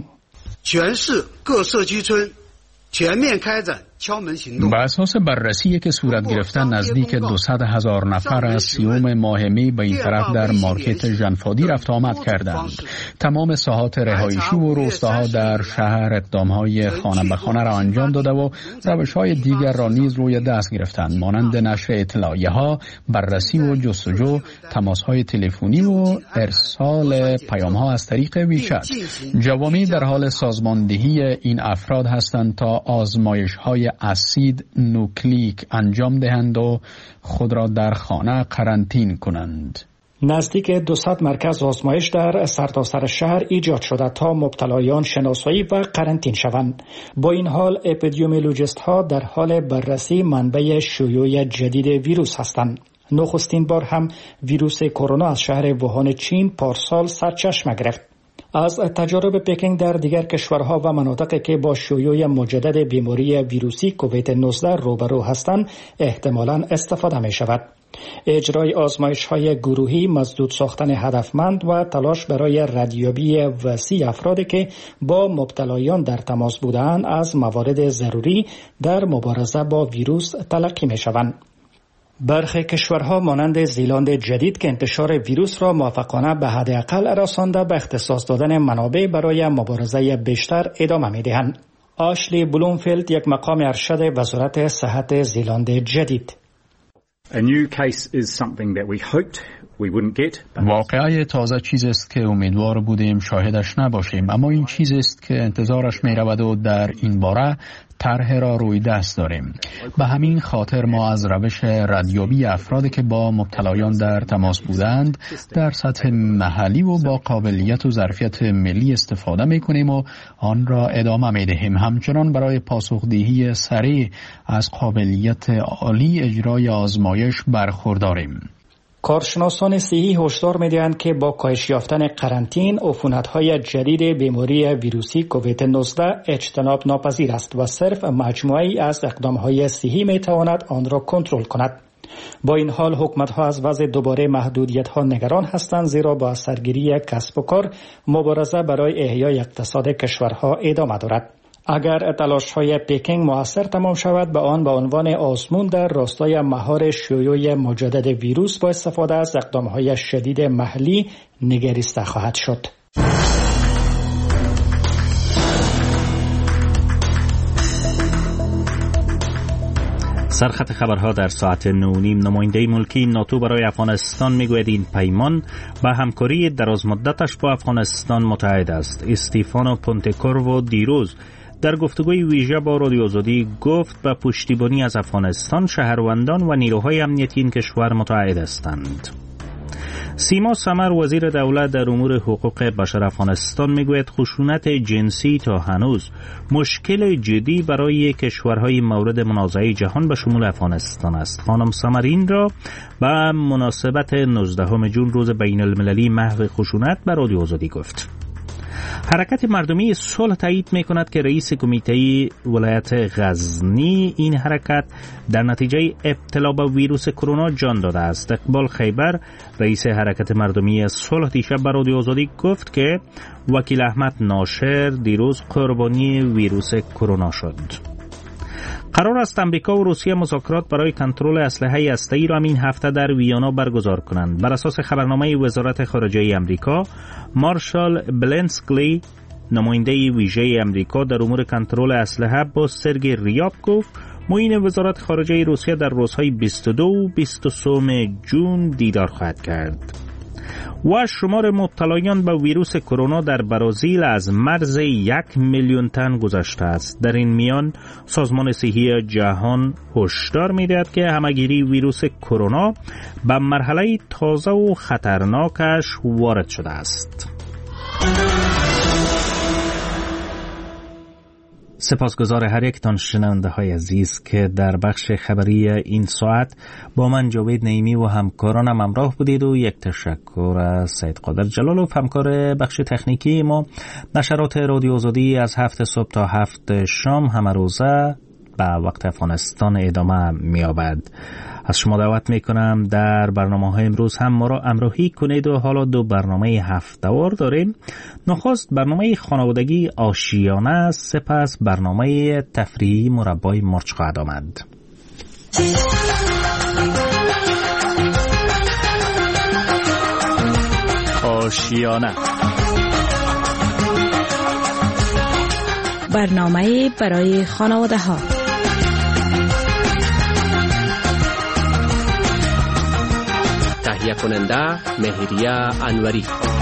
با اساس بررسی که صورت گرفته نزدیک دویست هزار نفر از سیوم ماه می به این طرف در مارکت ژنفادی رفت آمد کردند. تمام ساحات رهایشی و روستاها در شهر اقدامهای خانه به خانه را انجام داده و روش‌های دیگر را نیز روی دست گرفتند، مانند نشر اطلاعیه ها، بررسی و جستجو، تماس‌های تلفنی و ارسال پیام‌ها از طریق ویچت. جوامی در حال سازماندهی این افراد هستند تا آزمایش‌های اسید نوکلیک انجام دهند و خود را در خانه قرنطینه کنند. نزدیک دویست مرکز آزمایش در سرتاسر شهر ایجاد شده تا مبتلایان شناسایی و قرنطینه شوند. با این حال اپیدمیولوژیست ها در حال بررسی منبع شیوع جدید ویروس هستند. نخستین بار هم ویروس کرونا از شهر ووهان چین پارسال سرچشمه گرفت. از تجارب پکینگ در دیگر کشورها و مناطقی که با شیوع مجدد بیماری ویروسی کووید نوزده روبرو هستند احتمالاً استفاده می شود. اجرای آزمایش‌های گروهی، مسدود ساختن هدفمند و تلاش برای ردیابی وسیع افرادی که با مبتلایان در تماس بودند از موارد ضروری در مبارزه با ویروس تلقی می شوند. برخی کشورها مانند زیلند جدید که انتشار ویروس را موفقانه به حداقل رسانده به اختصاص دادن منابع برای مبارزه بیشتر ادامه می‌دهند. آشلی بلومفیلد، یک مقام ارشد وزارت صحت زیلند جدید: واقعه تازه چیزی است که امیدوار بودیم شاهدش نباشیم، اما این چیزی است که انتظارش می رود و در این باره طرح را روی دست داریم. به همین خاطر ما از روش ردیابی افرادی که با مبتلایان در تماس بودند در سطح محلی و با قابلیت و ظرفیت ملی استفاده می کنیم و آن را ادامه می دهیم. همچنان برای پاسخدهی سریع از قابلیت عالی اجرای آزمایش برخورداریم. کارشناسان صحی هشدار می‌دهند که با کاهش یافتن قرنطین، عفونت‌های جدید بیماری ویروسی کووید نوزده اجتناب ناپذیر است و صرف مجموعه‌ای از اقدام‌های صحی می‌تواند آن را کنترل کند. با این حال حکومت‌ها از وضع دوباره محدودیت‌ها نگران هستند، زیرا با سرگیری کسب و کار مبارزه برای احیای اقتصاد کشورها ادامه دارد. اگر تلاش‌های پکینگ موثر تمام شود، به آن به عنوان آزمون در راستای مهار شیوع مجدد ویروس با استفاده از اقدام‌های شدید محلی نگریسته خواهد شد. سرخط خبرها در ساعت نه و نیم. نماینده ملکی ناتو برای افغانستان میگوید این پیمان به همکاری درازمدتش با افغانستان متعهد است. استیفانو پونتکورو دیروز در گفتگوی ویژه با رادیو آزادی گفت به پشتیبانی از افغانستان شهروندان و نیروهای امنیتی این کشور متعهد هستند. سیما سمر وزیر دولت در امور حقوق بشر افغانستان میگوید خشونت جنسی تا هنوز مشکل جدی برای کشورهای مورد منازعه جهان به شمول افغانستان است. خانم سمر این را به مناسبت نوزدهم ژوئن روز بین المللی محو خشونت به رادیو آزادی گفت. حرکت مردمی صلح تایید می‌کند که رئیس کمیته ولایت غزنی این حرکت در نتیجه ابتلا به ویروس کرونا جان داده است. اقبال خیبر رئیس حرکت مردمی صلح دیشب به رادیو آزادی گفت که وکیل احمد ناشر دیروز قربانی ویروس کرونا شد. قرار است امریکا و روسیه مذاکرات برای کنترل اسلحه هسته‌ای را این هفته در ویانا برگزار کنند. بر اساس خبرنامه وزارت خارجه امریکا، مارشال بلنسکلی نماینده ویژه امریکا در امور کنترل اسلحه با سرگئی ریاب گفت معین وزارت خارجه روسیه در روزهای بیست و دو و بیست و سه ژوئن دیدار خواهد کرد. و شمار مبتلایان به ویروس کرونا در برزیل از مرز یک میلیون تن گذشته است. در این میان سازمان صحی جهان هشدار می‌دهد که همه‌گیری ویروس کرونا به مرحله تازه و خطرناکش وارد شده است. سپاسگزار هر یکتان شنونده های عزیز که در بخش خبری این ساعت با من جاوید نعیمی و همکارانم همراه بودید و یک تشکر از سید قادر جلالوف همکار بخش تکنیکی ما. نشرات رادیو آزادی از هفت صبح تا هفت شام همه روزه به وقت افغانستان ادامه می‌یابد. از شما دعوت میکنم در برنامه های امروز هم ما را همراهی کنید و حالا دو برنامه هفته‌وار داریم. نخست برنامه خانوادگی آشیانه، سپس برنامه تفریحی مربای مرچ خواهد آمد. آشیانه، برنامه برای خانواده ها. تهیه کننده مهریه انوری.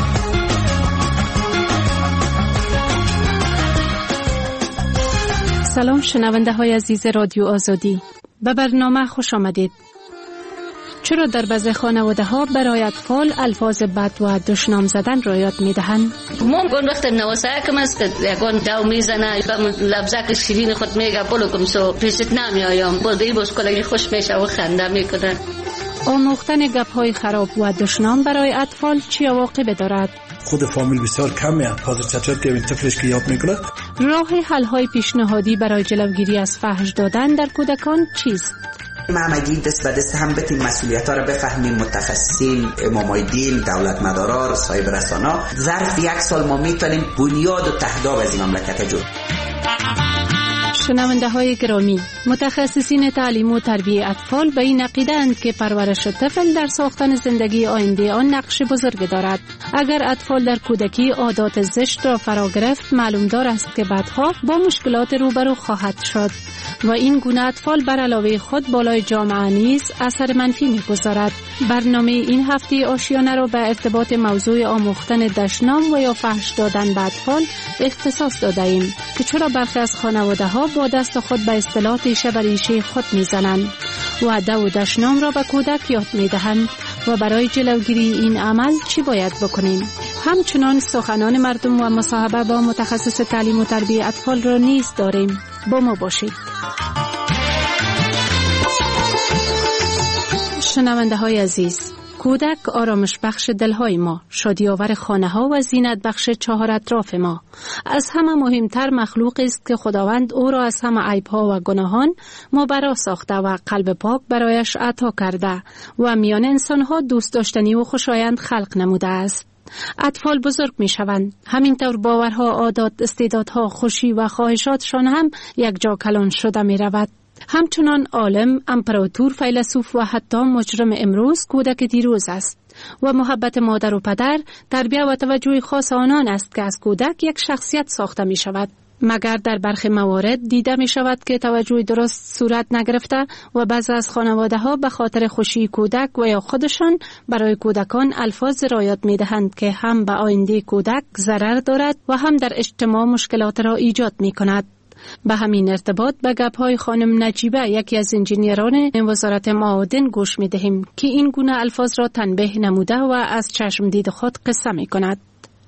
سلام شنونده های عزیز رادیو آزادی، به برنامه خوش آمدید. چرا در بعضی خانواده ها برای اطفال الفاظ بد و دشنام زدن را یاد می دهند؟ ممکن وقت نواسه کم است که یکان دو می زنه لبزه که شیرین خود میگه بلو کم سو پیشت نمی آیم بلدهی باز کلگی خوش میشه و خنده می کنه. آموختن گپ های خراب و دشنام برای اطفال چی عواقب دارد؟ خود فامیل بسیار کمیه، حاضر چطور که این طفلش که یاد میکنه. راه حل های پیشنهادی برای جلوگیری از فحش دادن در کودکان چیست؟ همگی دست به دست هم بتیم مسئولیت ها را بفهمیم. متخصصین، امامای دین، دولت مدارا، صاحب رسانا، ظرف یک سال ما میتونیم بنیاد و تهداب از این مملکت جور. شنونده های گرامی، متخصصین تعلیم و تربیت اطفال به این عقیده‌اند که پرورش طفل در ساختن زندگی آینده آن نقش بزرگ دارد. اگر اطفال در کودکی عادات زشت را فرا گرفت، معلوم دار است که بعدها با مشکلات روبرو خواهد شد و این گونه اطفال بر علاوه خود بالای جامعه نیز اثر منفی می‌گذارد. برنامه این هفته آشیانه را به ارتباط موضوع آموختن دشنام و یا فحش دادن به اطفال اختصاص داده ایم که چرا برخی از خانواده ها با دست خود به اصطلاح ریشه بر ریشه خود میزنند و دو و دشنام را به کودک یاد میدهند و برای جلوگیری این عمل چی باید بکنیم. همچنان سخنان مردم و مصاحبه با متخصص تعلیم و تربیت اطفال را نیز داریم. با ما باشید. شنونده های عزیز، کودک آرامش بخش دلهای ما، شادی‌آور خانه ها و زینت بخش چهار اطراف ما. از همه مهمتر مخلوق است که خداوند او را از همه عیب ها و گناهان مبرا ساخته و قلب پاک برایش عطا کرده و میان انسان ها دوست داشتنی و خوشایند خلق نموده است. اطفال بزرگ می شوند، همینطور باورها، عادات، استعدادها، خوشی و خواهشاتشان هم یک جا کلان شده می رود. همچنان عالم، امپراتور، فیلسوف و حتی مجرم امروز کودک دیروز است و محبت مادر و پدر، تربیت و توجه خاص آنان است که از کودک یک شخصیت ساخته می شود. مگر در برخی موارد دیده می شود که توجه درست صورت نگرفته و بعضی از خانواده ها به خاطر خوشی کودک و یا خودشان برای کودکان الفاظ رایت می دهند که هم به آینده کودک ضرر دارد و هم در اجتماع مشکلات را ایجاد می کند. به همین ارتباط به گپ‌های خانم نجیبه، یکی از انجینیران وزارت معادن، گوش می‌دهیم که این گونه الفاظ را تنبیه نموده و از چشم دید خود قصه می‌کند.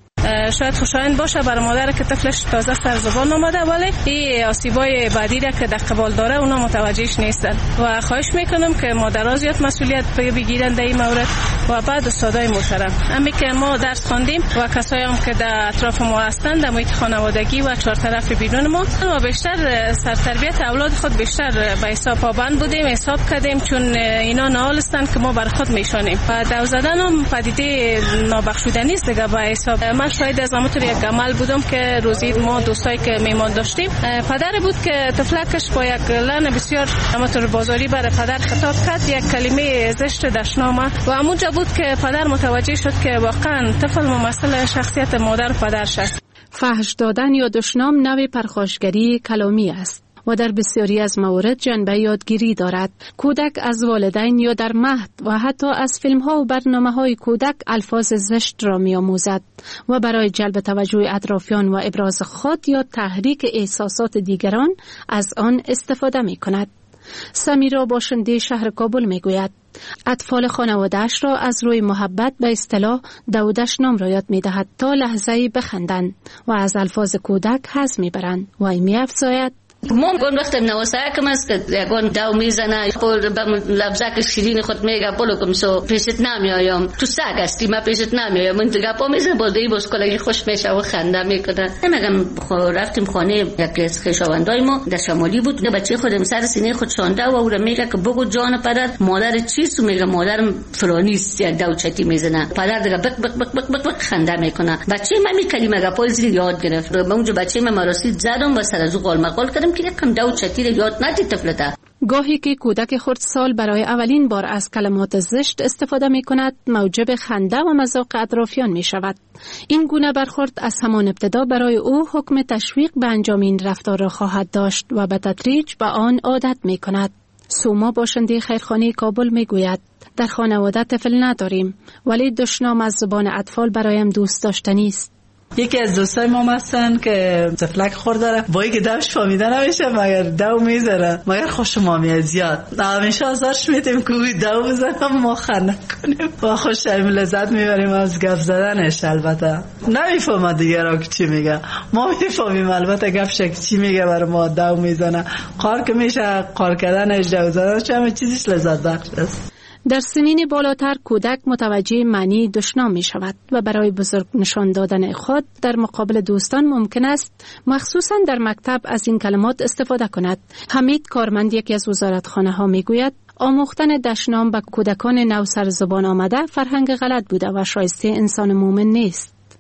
شاید خوشایند باشه برای مادر که طفلش تازه سر زبان آمده، ولی این آسیبای بعدی را که در قبال داره اونا متوجهش نیستن و خواهش میکنم که مادرها زیاد مسئولیت بگیرن در این مورد و بعد استادای محترم، همین که ما درس خواندیم و کسایی هم که در اطراف ما هستند در محیط خانوادگی و چهار طرف بیرون ما و بیشتر سرتربیت اولاد خود بیشتر به حساب پابند بودیم، حساب کردیم، چون اینا نهال هستند که ما بر خود میشانیم و دو زدن هم پدیده نابخشودنی است دیگه. به حساب من شاید از همونطور یک عمل بودم که روزی ما دوستایی که میمان داشتیم، پدر بود که طفلکش با یک لحن بسیار همونطور بازاری برای پدر خطاب کرد، یک کلمه زشت دشنامه و همونجا بود که پدر متوجه شد که واقعا طفل ممثل شخصیت مادر و پدرش است. فحش دادن یا دشنام نوع پرخاشگری کلامی است و در بسیاری از موارد جنبه یادگیری دارد. کودک از والدین یا در مهد و حتی از فیلم ها و برنامه های کودک الفاظ زشت را می آموزد و برای جلب توجه اطرافیان و ابراز خود یا تحریک احساسات دیگران از آن استفاده می کند. سمیرا باشنده شهر کابل می گوید اطفال خانواده‌اش را از روی محبت به اصطلاح دودش نام را یاد می دهد تا لحظه‌ای بخندند و از الفاظ کودک حظ می برند و می افزاید ما گون وقت نواسه کم است که گون داو میزنه خود به لبزک شیرین خود میگه بلوکم سو پیشت نمیایم تو سگ استی ما پیشت نمیایم من دیگه پا میزنه بازی باز کلاگی خوش میشه و خنده میکنه. میگم رفتیم خانه یکی از خویشاوندای ما در شمالی بود، نه بچه خودم سر سینه خود شانده و او میگه که بگو جان پدر مادر چیست، میگه مادرم فلانیست، یک داو چتی میزنه. پدر دیگه بق بق بق بق بق خنده میکنه. بچه من می کلمه گپای زیر یاد گرفت. من اونجا بچه من مراسید زدم و سر از او قال مقال کردم که یکم داو چتی رو یاد ندی طفلته. گاهی که کودک خردسال برای اولین بار از کلمات زشت استفاده می کند موجب خنده و مذاق اطرافیان می شود. این گونه برخورد از همان ابتدا برای او حکم تشویق به انجام این رفتار را خواهد داشت و به تدریج به آن عادت می کند. سوما باشنده خیرخانه کابل می گوید در خانواده طفل نداریم ولی دشنام از زبان اطفال برایم دوست داشتنی است. یکی از دوستای ما هستن که طفلک خورد داره با اینکه دوش فهمیده نمیشه مگر دو میذاره مگر خوش ما میاد زیاد همیشه آزارش میتیم که دو بزنم ما خنده کنیم و خوش لذت میبریم از گپ زدنش. البته نمیفهمه دیگه را که چی میگه، ما میفهمیم البته گپش چی میگه برای ما دو میزنه. قار که میشه قار کردنش دو زدنش همه چیزش لذت بخش است. در سنین بالاتر کودک متوجه معنی دشنام می شود و برای بزرگ نشان دادن خود در مقابل دوستان ممکن است مخصوصا در مکتب از این کلمات استفاده کند. حمید کارمند یکی از وزارتخانه ها می گوید آموختن دشنام به کودکان نو سر زبان آمده فرهنگ غلط بوده و شایسته انسان مومن نیست.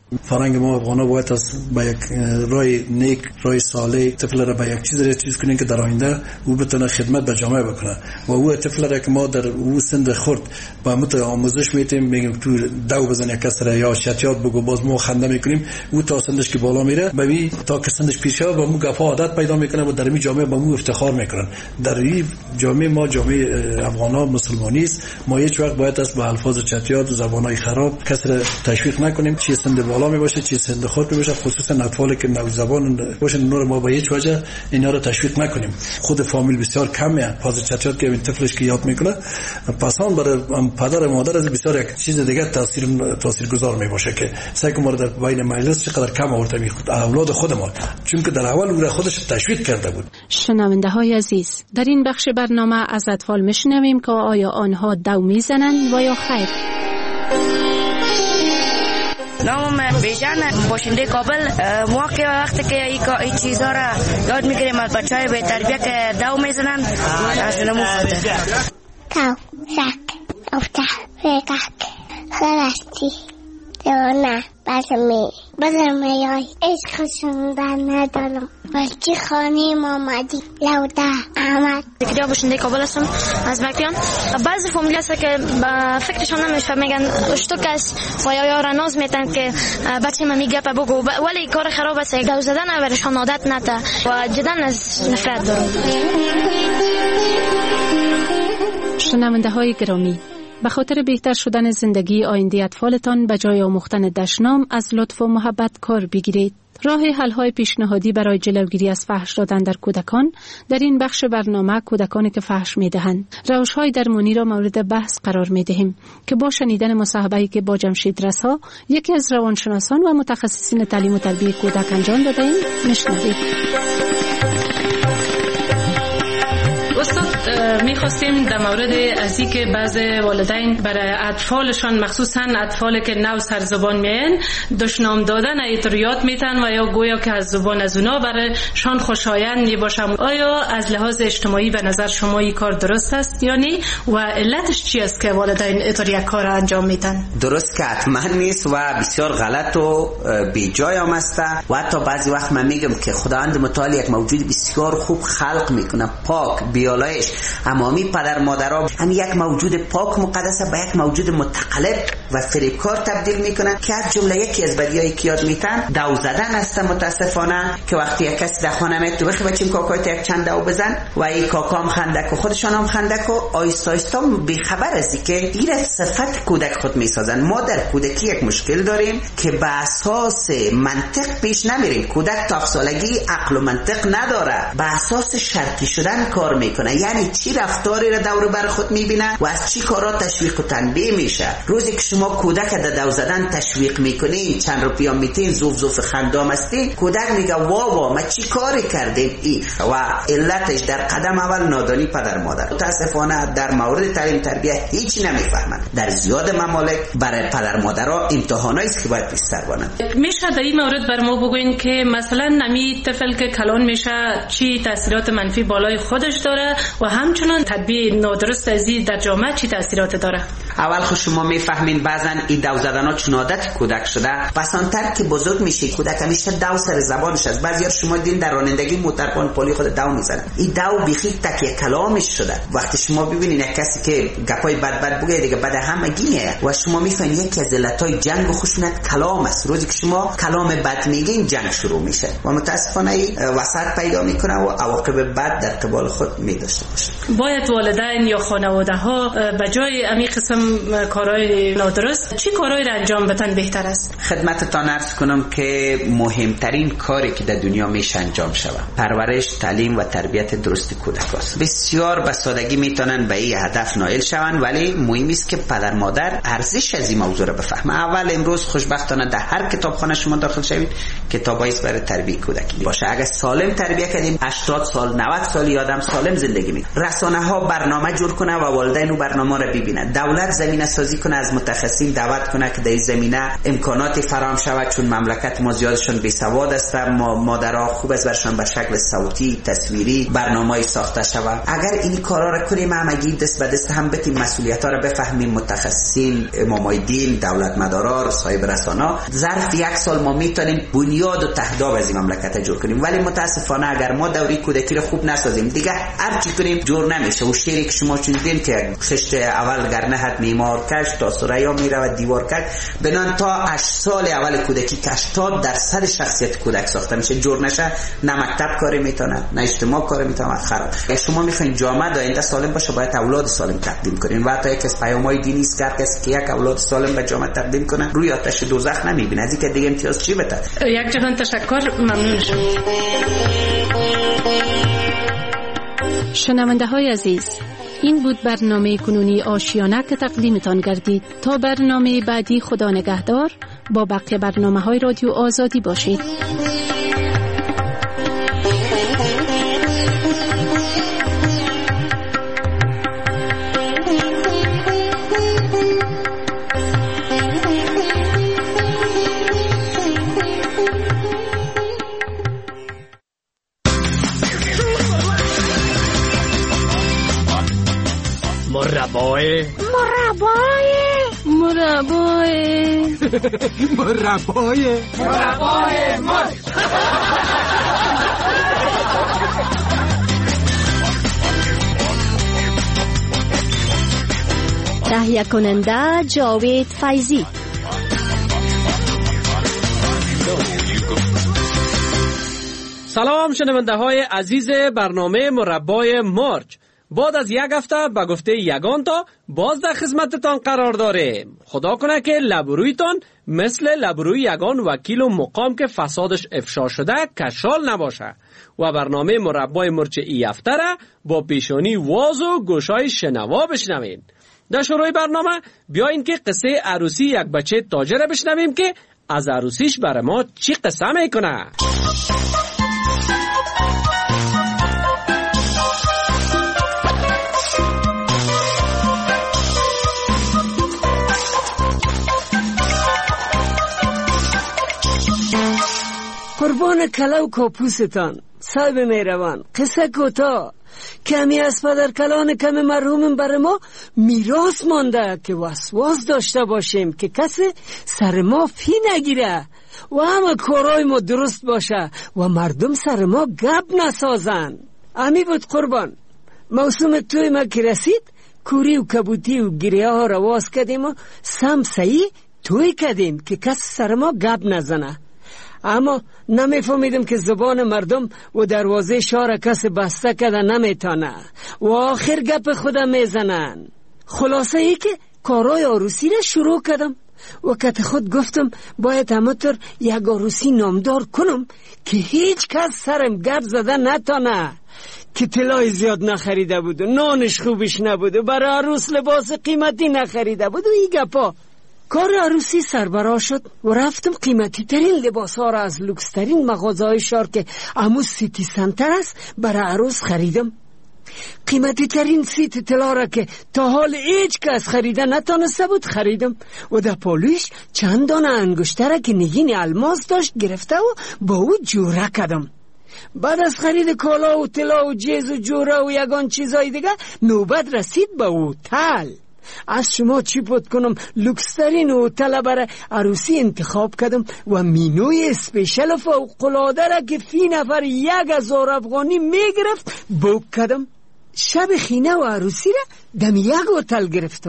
فرهنگ ما افغانا باید از با یک راه نیک، راه صالح طفل را به یک چیز را چیز کنیم که در آینده او بتونه خدمت به جامعه بکنه و او طفل را که ما در او سند خرد با مت آموزش میتیم، میگیم تو دو بزن یک کس را یا شتیات بگو، باز ما خنده میکنیم، او تا سندش که بالا میره ببین تا که سندش پیش شه با مو گفا عادت پیدا میکنه و در این جامعه با مو افتخار میکنن. در این جامعه ما جامعه افغانا مسلمانی است، ما هیچ وقت باید از با الفاظ چتیات و زبانای خراب کس را تشویق نکنیم. چی سند بالا می باشه، چی سند خود می باشه، خصوصا اطفالی که نوزبان باشه نور ما با هیچ وجه اینا رو تشویق نکنیم. خود فامیل بسیار کمه، فاز چتیات که این طفلش که یاد میکنه پسان برای پدر و مادر از بسیار یک چیز دیگه تاثیر تاثیرگذار می باشه که سعی کنیم در بین مجلس چقدر کم آورده می خود اولاد خود ما، چون که در اول او خودش تشویق کرده بود. شنونده های عزیز، در این بخش برنامه از اطفال میشنویم که آیا آنها دو میزنند و یا خیر. نامم بیژن، باشنده کابل. ما که وقتی که این چیزها را یاد میگیریم از بچه‌های به تربیت که دو میزنن از نمو خود کاو شک افتح فکک خرستی دیوانه بزمی بزمی یای عشق شندن ندارم بلکه خانه مامدی لوده احمد. دیگه باشنده کابل هستم از مکیان. بعضی فامیلی هست که فکرشان نمیشه، میگن اشتوک است و یا یارا ناز میتن که بچه ما میگه پا بگو، ولی کار خراب است. دو زدن برشان عادت نته و جدا از نفرت دارم. شنونده های گرامی، به خاطر بهتر شدن زندگی آینده اطفالتان به جای آموختن دشنام از لطف و محبت کار بگیرید. راه حل‌های پیشنهادی برای جلوگیری از فحش دادن در کودکان در این بخش برنامه کودکانی که فحش می‌دهند روش‌های درمانی را مورد بحث قرار می‌دهیم که با شنیدن مصاحبه‌ای که با جمشید رسا یکی از روانشناسان و متخصصین تعلیم و تربیت کودک انجام داده‌ایم می‌شنوید. استاد میخواستیم در مورد از این که بعض والدین برای اطفالشان مخصوصا اطفالی که نو سر زبان میین دشنام دادن ایتریات میتن و یا گویا که از زبان از اونا برایشان خوشایند میباشه. آیا از لحاظ اجتماعی به نظر شما این کار درست است یا نه و علتش چی است که والدین ایتر یک کار انجام میتن؟ درست که حتما نیست و بسیار غلط و بی جای هم است و حتی بعضی وقت من میگم که خداوند متعال یک موجود بسیار خوب خلق میکنه، پاک بیالایش. امامی پدر مادرها هم یک موجود پاک مقدس به یک موجود متقلب و فریبکار تبدیل میکنن که از جمله یکی از بدیایی که یاد میتن دو زدن است. متاسفانه که وقتی یک کسی در خانه میاد تو بخی بچیم کاکایت یک چند دو بزن و این کاکا هم خندک و خودشان هم خندک و آیستا آیستا بیخبر ازی که این صفت کودک خود میسازن. ما در کودکی یک مشکل داریم که به اساس منطق پیش نمیریم. کودک تا سالگی عقل و منطق نداره، به اساس شرطی شدن کار میکنه، یعنی چی رفتاری را دور بر خود میبینه و از چی کارا تشویق و تنبیه میشه. روزی که شما کودک در دو زدن تشویق میکنین، چند روپیا میتین، زوف زوف خندام هستی، کودک میگه وا وا ما چی کاری کردیم ای و علتش در قدم اول نادانی پدر مادر. متاسفانه در مورد تعلیم تربیت هیچ نمیفهمن. در زیاد ممالک برای پدر مادرها امتحانایی است که باید بیشتر بکنن. میشه در این مورد بر ما بگوین که مثلا نمی طفل که کلان میشه چی تاثیرات منفی بالای خودش داره و همچنان تدبیر نادرست ازی در جامعه چی تاثیرات داره؟ اول خود شما میفهمین بعضن این دو زدن ها چون عادت کودک شده، پسانتر که بزرگ میشه کودک همیشه دو سر زبانش است. بعضی شما دین در رانندگی موتربان پلی خود دو میزنن، این دو بیخی تکیه کلامش شده. وقتی شما ببینین یک کسی که گپای بد بد بگه دیگه بعد همه گینه و شما میفهمین یکی از علتای جنگ و خشونت کلام است. روزی که شما کلام بد میگین جنگ شروع میشه و متاسفانه وسط پیدا میکنه و عواقب بد در قبال خود میداشته باشه. باید والدین یا خانواده ها به جای امی قسم کارهای نادرست چی کارهای را انجام بدن بهتر است؟ خدمتتان عرض کنم که مهمترین کاری که در دنیا میشه انجام شود پرورش، تعلیم و تربیت درست کودک است. بسیار به سادگی میتونن به این هدف نائل شوند، ولی مهم است که پدر مادر ارزش از این موضوع را بفهمه. اول امروز خوشبختانه در هر کتابخانه شما داخل شوید کتابایی است برای تربیت کودک باشه. اگر سالم تربیت کردیم هشتاد سال نود سال آدم سالم زندگی می. رسانه ها برنامه جور کنه و والدین اون برنامه را ببینن. دولت زمینه سازی کنه، از متخصصین دعوت کنه که در این زمینه امکانات فراهم شود، چون مملکت ما زیادشون بی سواد است. ما مادرها خوب است برشان به شکل صوتی تصویری برنامه‌ای ساخته شود. اگر این کارا را کنیم همگی دست به دست هم بتیم مسئولیت‌ها را بفهمیم، متخصصین، امامای دین، دولت مدارا، صاحب رسانه، ظرف یک سال ما میتونیم بنیاد و تهداب از این مملکت جور کنیم. ولی متاسفانه اگر ما دوره کودکی را خوب نسازیم دیگه هر چی کنیم جور نمیشه. و شعری که شما چون دیدین که خشت اول گر نهد میمار کش تا سریا میرود دیوار کش، بنان تا هشت سال اول کودکی که هشتاد درصد شخصیت کودک ساخته میشه. جور نشه نه مکتب کاری میتونه نه اجتماع کاری میتونه، خراب. اگه شما میخواین جامعه آینده سالم باشه باید اولاد سالم تقدیم کنین. و تا یک از پیام‌های دینی است که کسی که یک اولاد سالم به جامعه تقدیم کنه روی آتش دوزخ نمیبینه. از اینکه دیگه امتیاز چی بده. یک جهان تشکر، ممنون شم. شنونده های عزیز، این بود برنامه کنونی آشیانه که تقدیمتان گردید. تا برنامه بعدی خدا نگهدار. با بقیه برنامه های رادیو آزادی باشید. مربای مربای مربای مربای مربای مرد. تهیه کننده جاوید فیضی. سلام شنونده های عزیز برنامه مربای مرج. بعد از یک هفته به گفته یگان تا باز در خدمتتان قرار داریم. خدا کنه که لبرویتان مثل لبروی یگان وکیل و مقام که فسادش افشا شده کشال نباشه و برنامه مربای مرچ ای هفته را با پیشانی واز و گوشای شنوا بشنوین. در شروع برنامه بیاین که قصه عروسی یک بچه تاجر بشنویم که از عروسیش برای ما چی قصه میکنه. قربان کلا و کاپوستان صاحب مهربان، قصه کوتاه کمی از پدر کلان کم مرحوم بر ما میراث مانده که وسواس داشته باشیم که کسی سر ما فی نگیره و همه کارای ما درست باشه و مردم سر ما گپ نسازن. امی بود قربان. موسم توی ما که رسید کوری و کبوتی و گریه ها رواز کردیم و سم سعی توی کردیم که کسی سر ما گپ نزنه. اما نمیفهمیدم که زبان مردم و دروازه شهر کسی بسته کده نمیتانه و آخر گپ خودم میزنن. خلاصه ای که کارای عروسی را شروع کردم و کت خود گفتم باید همطور یک عروسی نامدار کنم که هیچ کس سرم گپ زده نتانه. که طلای زیاد نخریده بود و نانش خوبش نبود و برای عروس لباس قیمتی نخریده بود و ای گپا. کار عروسی سربراه شد و رفتم قیمتی ترین لباس ها را از لوکس ترین مغازه های شهر که امو سیتی سنتر است برای عروس خریدم. قیمتی ترین سیت طلا را که تا حال هیچ کس خریده نتانسته بود خریدم و در پالوش چند دانه انگشتر را که نگین الماس داشت گرفته و با او جوره کردم. بعد از خرید کالا و طلا و جیز و جوره و یگان چیزای دیگه نوبت رسید با هتل. از شما چی بود کنم لوکسترین هتل برای عروسی انتخاب کردم و مینوی اسپیشل فوق‌العاده را که فی نفر یک هزار افغانی میگرفت بوک کردم. شب خینه و عروسی را دم یک هتل گرفتم.